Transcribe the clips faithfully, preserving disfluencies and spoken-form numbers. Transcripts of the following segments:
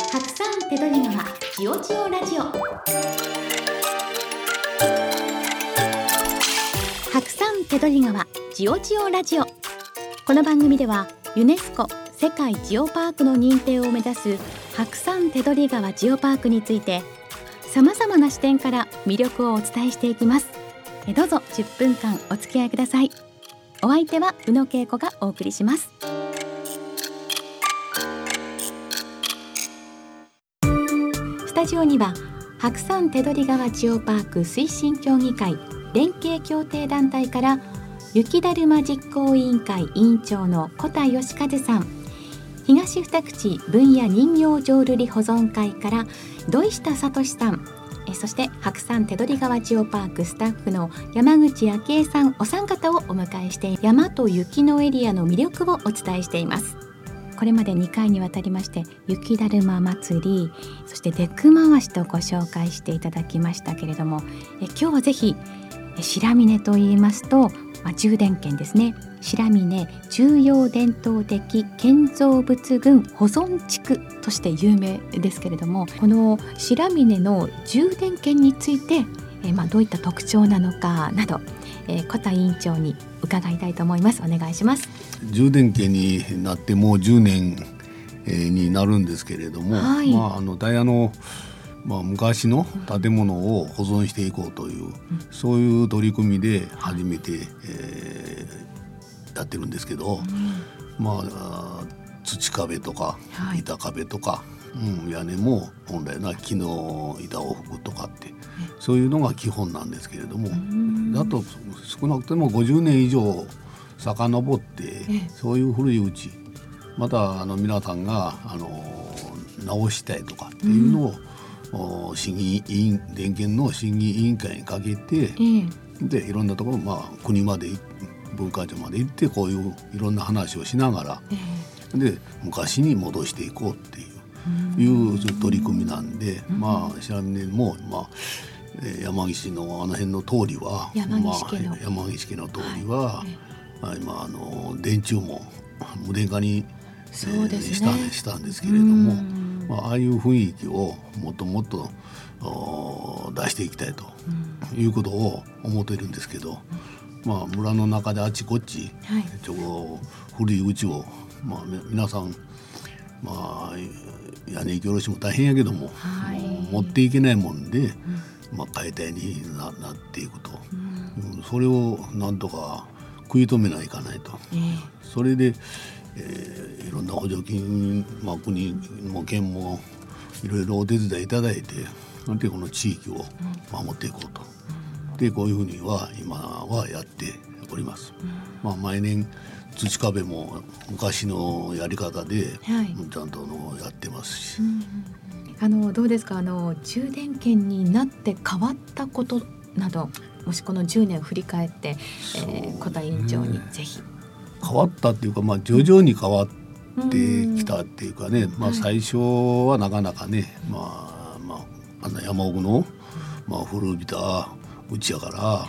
白山手取川ジオジオラジオ。白山手取川ジオジオラジオ。この番組ではユネスコ世界ジオパークの認定を目指す白山手取川ジオパークについて、さまざまな視点から魅力をお伝えしていきます。どうぞじゅっぷんかんお付き合いください。お相手は宇野恵子がお送りします。スタジオには白山手取川ジオパーク推進協議会連携協定団体から雪だるま実行委員会委員長の小田義和さん、東二口分野人形浄瑠璃保存会から土井下聡さん、そして白山手取川ジオパークスタッフの山口昭恵さん、お三方をお迎えして山と雪のエリアの魅力をお伝えしています。これまでにかいにわたりまして雪だるま祭り、そしてデク回しとご紹介していただきましたけれども、え今日はぜひ白峰と言いますと、まあ、充電圏ですね。白峰重要伝統的建造物群保存地区として有名ですけれども、この白峰の充電圏について、えまあ、どういった特徴なのかなど、えー、小田委員長に伺いたいと思います。お願いします。 充電圏になってもうじゅうねん、えー、になるんですけれども、はい、まあ、あのダイヤの、まあ、昔の建物を保存していこうという、うん、そういう取り組みで初めて、えー、やってるんですけど、うん、まあ、土壁とか板壁とか、はい、うん、屋根も本来な木の板を吹くとかって、そういうのが基本なんですけれども、だと少なくてもごじゅうねん以上遡って、そういう古いうちまたあの皆さんがあの直したいとかっていうのを、うん、審議委員連携の審議委員会にかけて、でいろんなところ、まあ、国まで文化庁まで行ってこういういろんな話をしながら、で昔に戻していこうっていう、いう取り組みなんで、うん、まあ白峰も、まあ、山岸のあの辺の通りは山岸家の、 まあ、山岸家の通りは、はい、今あの電柱も無電化に、 そうですね、 した、したんですけれども、まあ、ああいう雰囲気をもっともっと出していきたいということを思っているんですけど、まあ、村の中であちこち、はい、ちょ古い家を、まあ、皆さん、まあ、屋根行き下ろしも大変やけども、はい、持っていけないもんで、うん、まあ、解体に な, なっていくと、うん、それをなんとか食い止めないかないと、えー、それで、えー、いろんな補助金、まあ、国も県もいろいろお手伝いいただいて、でこの地域を守っていこうと、うん、でこういうふうには今はやっております、うん、まあ、毎年土壁も昔のやり方で、はい、ちゃんとのやってますし、うん、 あのどうですか、あの充電圏になって変わったことなど、もしこのじゅうねん振り返って、えー、小田委員長にぜひ。 変わったっていうか、まあ、徐々に変わってきたっていうかね、まあ、最初はなかなかね、はい、まあまあ、あの山奥の、まあ、古びた家やから、はい、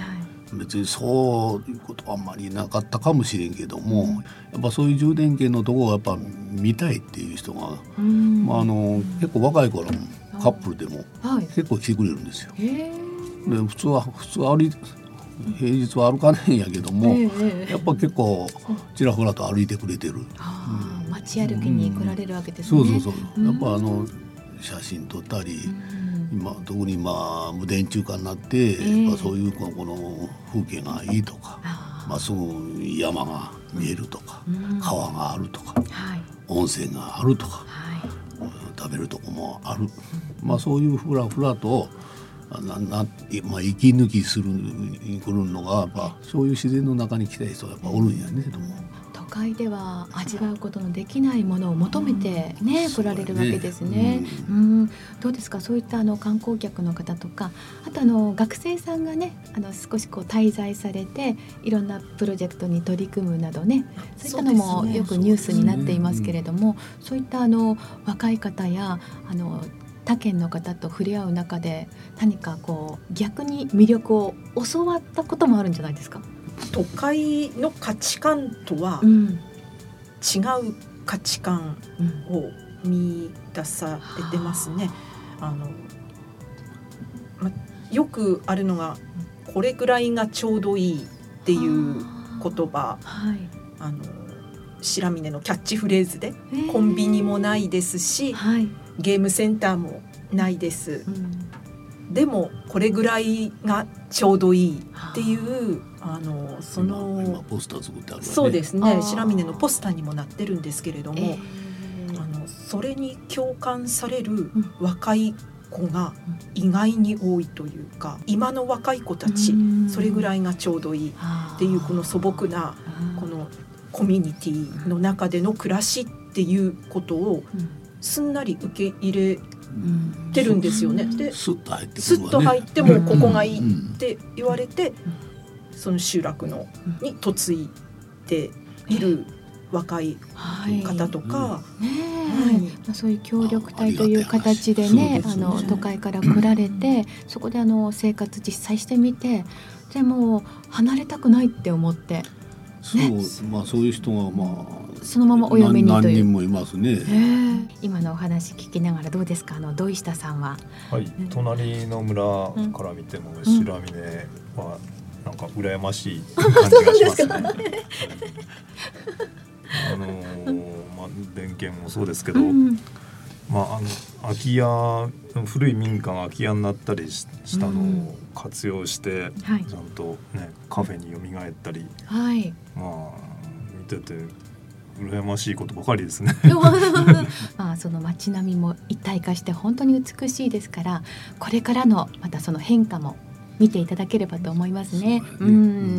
別にそういうことはあんまりなかったかもしれんけども、うん、やっぱそういう充電圏のところをやっぱ見たいっていう人が、うん、まあ、あの結構若い頃のカップルでも結構来てくれるんですよ、はい、で普通は普通歩い平日は歩かないんやけども、えー、やっぱ結構ちらほらと歩いてくれてる、うん、 街歩きに来られるわけですね、 うん、そうそうそう、やっぱあの写真撮ったり、うん、今特に今無電柱化になって、えー、やっぱそういうこの風景がいいとか、まあ、すぐ山が見えるとか、うん、川があるとか、はい、温泉があるとか、はい、食べるとこもある、まあ、そういうふらふらとなな、まあ、息抜きするに来るのがやっぱそういう自然の中に来たい人がやっぱおるんやね。でも都会では味わうことのできないものを求めて、ね、うん、来られるわけですね、うん、うん、どうですか、そういったあの観光客の方とか、あとあの学生さんがね、あの少しこう滞在されていろんなプロジェクトに取り組むなどね、そういったのもよくニュースになっていますけれども、そういったあの若い方やあの他県の方と触れ合う中で何かこう逆に魅力を教わったこともあるんじゃないですか。 都会の価値観とは違う価値観を見出されてますね。あの、ま、よくあるのがこれぐらいがちょうどいいっていう言葉、はい、あの白峰のキャッチフレーズで、えー、コンビニもないですし、はい、ゲームセンターもないです、うん、でもこれぐらいがちょうどいいっていうあのその今ポスター作ってあるわね。 そうですね、白峰のポスターにもなってるんですけれども、えー、あのそれに共感される若い子が意外に多いというか、今の若い子たちそれぐらいがちょうどいいっていうこの素朴なこのコミュニティの中での暮らしっていうことをすんなり受け入れてるんですよね。でスッと入ってくるわね。 スッと入ってもここがいいって言われて、その集落のに嫁いでいる若い方とか、はいねはい、まあ、そういう協力隊という形でね、あの都会から来られて、そこであの生活実際してみて、でも離れたくないって思って、 そう、ね、まあ、そういう人がまあそのままお嫁にという何人もいますね。 今のお話聞きながらどうですか、あの土井下さんは。 はい、隣の村から見ても白峰はなんか羨ましい感じがしますね。あのーまあ、電源もそうですけど、うん、まあ、あの空き家、古い民家が空き家になったりしたのを活用して、うん、ちゃんと、ね、カフェに蘇ったり、はい、まあ、見てて羨ましいことばかりですね。 まあ、その街並みも一体化して本当に美しいですから、これからのまたその変化も見ていただければと思いますね。うん、うん、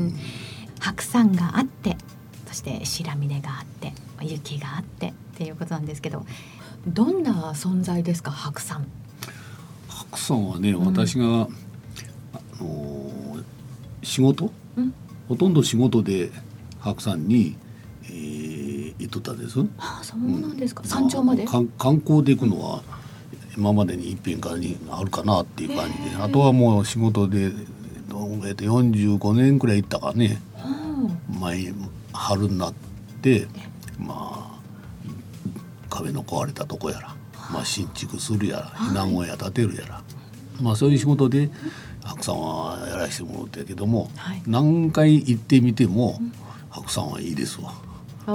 白山があって、そして白峰があって、雪があってっていうことなんですけど、どんな存在ですか、白山。 白山はね、うん、私が、あのー、仕事、うん、ほとんど仕事で白山に、えー、行っとったんです。 ああ、そうなんですか、うん、山頂まで。 観光で行くのは今までに一遍かにあるかなっていう感じで、あとはもう仕事でよんじゅうごねんくらい行ったかね、うん、前春になって、まあ、壁の壊れたとこやら、まあ、新築するやら、避難小屋建てるやら、まあ、そういう仕事で白山はやらせてもらったけども、はい、何回行ってみても白山はいいですわ、うん、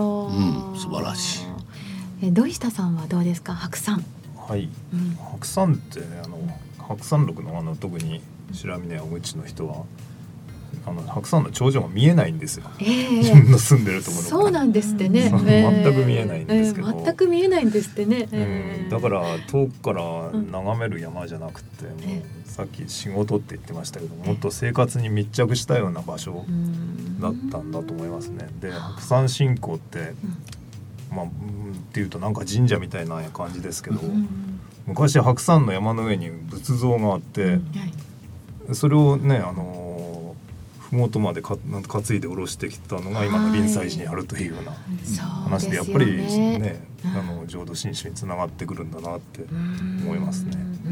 素晴らしい。え土井下さんはどうですか、白山。 はい、うん、白山ってあの白山麓のあの特に白峰や小口の人はあの白山の頂上が見えないんですよ、えー、自分の住んでるところから。 そうなんですってね、 全く見えないんですけど、 えー、全く見えないんですってね、 えー、だから遠くから眺める山じゃなくて、うん、もうさっき仕事って言ってましたけど、もっと生活に密着したような場所だったんだと思いますね。で、白山信仰って、うん、まあ、っていうとなんか神社みたいな感じですけど、うん、昔白山の山の上に仏像があって、うん、それをね、あの麓までか担いで下ろしてきたのが今の臨済寺にあるというような話で、やっぱりね、あの浄土真宗につながってくるんだなって思いますね。うん、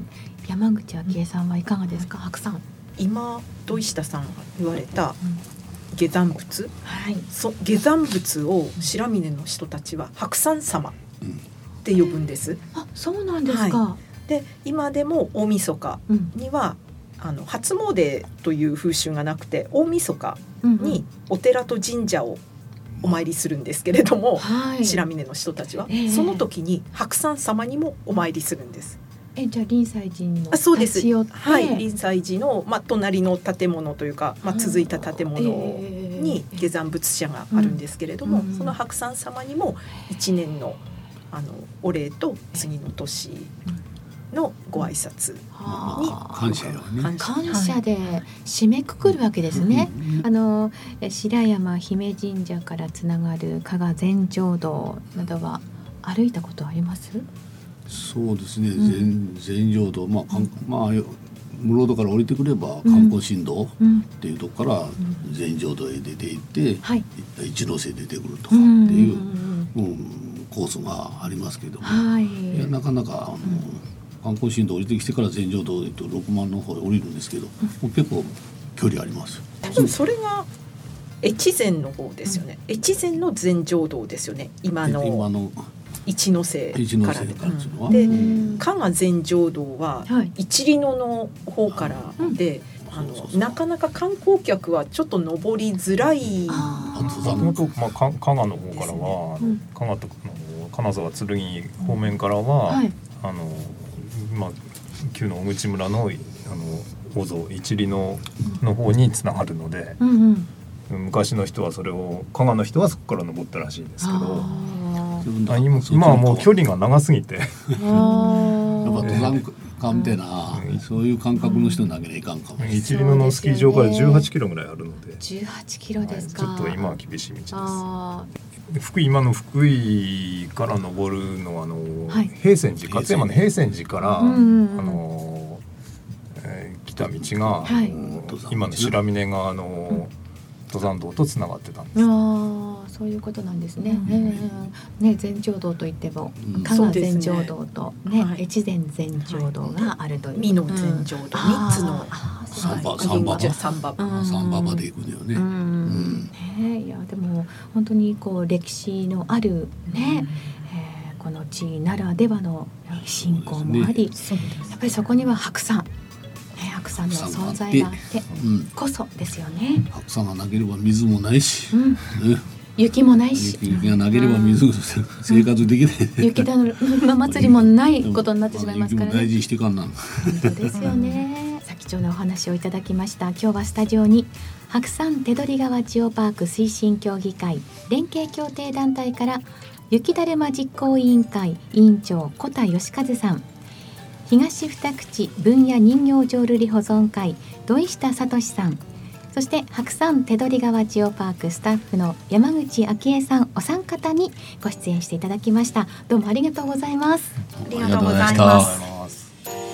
山口昭恵さんはいかがですか、白山。 今土井下さんが言われた下山仏、はい、そ下山仏を白峰の人たちは白山様って呼ぶんです。 あ、そうなんですか。はい、 で今でも大晦日には、うん、あの初詣という風習がなくて、大晦日にお寺と神社をお参りするんですけれども、はい、白峰の人たちは、えー、その時に白山様にもお参りするんです。 えじゃあ臨済寺の立ち寄って、そうです、はい、臨済寺の、まあ、隣の建物というか、まあ、続いた建物に下山仏社があるんですけれども、えーうん、その白山様にもいちねんの、あのお礼と次の年のご挨拶に感謝よね、 感謝で締めくくるわけですね。あの白山姫神社からつながる加賀全浄土などは歩いたことあります？ そうですね、うん、全浄土、まあ、まあ室戸から降りてくれば観光振動っていうとこから全浄土へ出て行って、うんはい、一ノ瀬出てくるとかっていう、うんうん、コースがありますけども、はい、いやなかなかあの、うん、観光振動降りてきてから全浄土へとろくまんの方へ降りるんですけど、うん、結構距離あります。 それが越前の方ですよね、うん、越前の全浄土ですよね、今の。 今の一ノ瀬からで、 うん、 で加賀全浄土は一里野の方からで、はい、あのそうそうそう、なかなか観光客はちょっと登りづらい。 もともと、まあ、加賀の方からは、ね、加賀と金沢剣方面からは、はい、あのまあ、旧の小口村のあの大像一里野の方につながるので、うんうん、昔の人はそれを加賀の人はそこから登ったらしいんですけど、今はもう距離が長すぎてやっぱ登山家みたいな、うん、そういう感覚の人になければいかんかもしれない。 一里野のスキー場からじゅうはちキロぐらいあるので、 じゅうはちキロですか、 はい、ちょっと今は厳しい道です。福井今の福井から登るのはあの、はい、平泉寺勝山の平泉寺から、うんうんうん、あの、えー、来た道が、はい、今の白峰川の、うん、登山道とつながってたんです。 あ、そういうことなんですね。うん、えー、ね、全浄道といっても、うん、加賀全浄道と、ね、ね、越前全浄道があるという。 美濃全浄道、三、うん、つの三馬三馬三馬三馬場で行くのよね。うんうんね、いやでも本当にこう歴史のあるね、えー、この地ならではの信仰もあり、ね、やっぱりそこには白山。白山の存在があってこそですよね。 うん、白山がなければ水もないし、 うんね、雪もないし、 雪がなければ水、うん、生活できない。 雪だるま祭りもないことになってしまいますからね。 雪も大事にしてかんなん。 本当ですよね。さあ貴重なお話をいただきました。今日はスタジオに白山手取川ジオパーク推進協議会連携協定団体から雪だるま実行委員会委員長小田義和さん、東二口分野人形浄瑠璃保存会土井下聡さん、そして白山手取川ジオパークスタッフの山口昭恵さん、お三方にご出演していただきました。どうもありがとうございます。 ありがとうございます。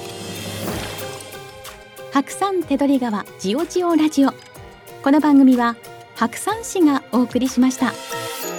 白山手取川ジオジオラジオ、この番組は白山市がお送りしました。